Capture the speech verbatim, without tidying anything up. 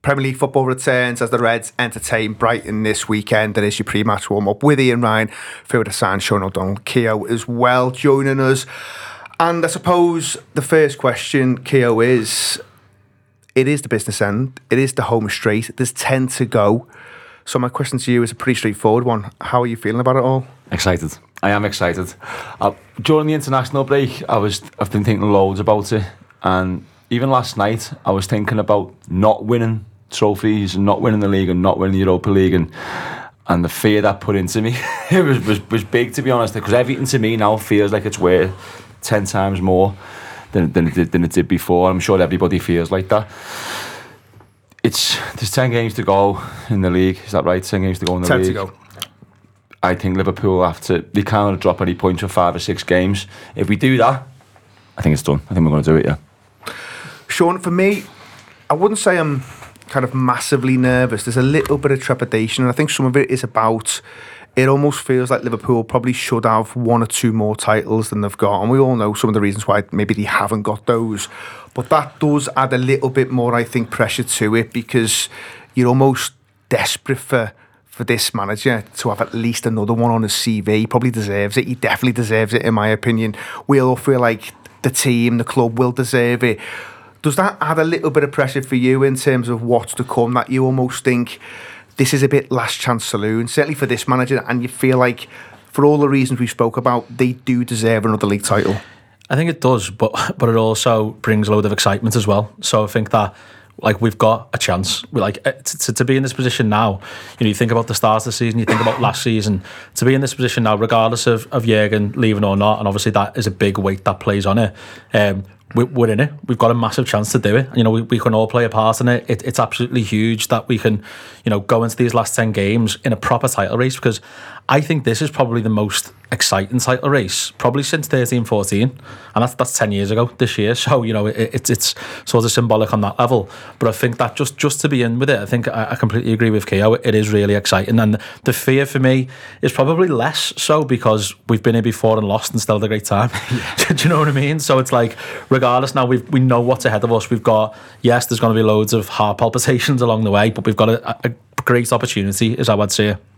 Premier League football returns as the Reds entertain Brighton this weekend. There is your pre-match warm-up with Ian Ryan, Phil Dessan, Sean O'Donnell, Keogh as well joining us. And I suppose the first question, Keogh, is, it is the business end, it is the home straight, there's ten to go. So my question to you is a pretty straightforward one. How are you feeling about it all? Excited. I am excited. Uh, during the international break, I was, I've been thinking loads about it. And even last night, I was thinking about not winning trophies and not winning the league and not winning the Europa League, and and the fear that put into me it was, was was big, to be honest, because everything to me now feels like it's worth ten times more than than it did, than it did before. I'm sure everybody feels like that. It's there's ten games to go in the league. Is that right? Ten games to go in the ten league. Ten to go. I think Liverpool have to. They can't drop any points for five or six games. If we do that, I think it's done. I think we're going to do it. Yeah. Sean, for me, I wouldn't say I'm kind of massively nervous. There's a little bit of trepidation, and I think some of it is about, it almost feels like Liverpool probably should have one or two more titles than they've got, and we all know some of the reasons why maybe they haven't got those, but that does add a little bit more, I think, pressure to it, because you're almost desperate for for this manager to have at least another one on his C V. He probably deserves it. He definitely deserves it, in my opinion. We all feel like the team, the club will deserve it. Does that add a little bit of pressure for you in terms of what's to come, that you almost think this is a bit last chance saloon, certainly for this manager, and you feel like, for all the reasons we spoke about, they do deserve another league title? I think it does, but but it also brings a load of excitement as well. So I think that, like, we've got a chance. We like to, to, to be in this position now. You know, you think about the start of the season, you think about last season. To be in this position now, regardless of of Jurgen leaving or not, and obviously that is a big weight that plays on it. Um, We're in it. We've got a massive chance to do it. You know, we, we can all play a part in it. it. It's absolutely huge that we can, you know, go into these last ten games in a proper title race, because I think this is probably the most exciting title race probably since thirteen fourteen, and that's that's ten years ago this year. So, you know, it, it's it's sort of symbolic on that level. But I think that just just to be in with it, I think I, I completely agree with Keogh. It is really exciting, and the fear for me is probably less so because we've been here before and lost and still had a great time. Do you know what I mean? So it's like, regardless, now we we know what's ahead of us. We've got, yes, there's going to be loads of heart palpitations along the way, but we've got a, a great opportunity, is how I'd say it.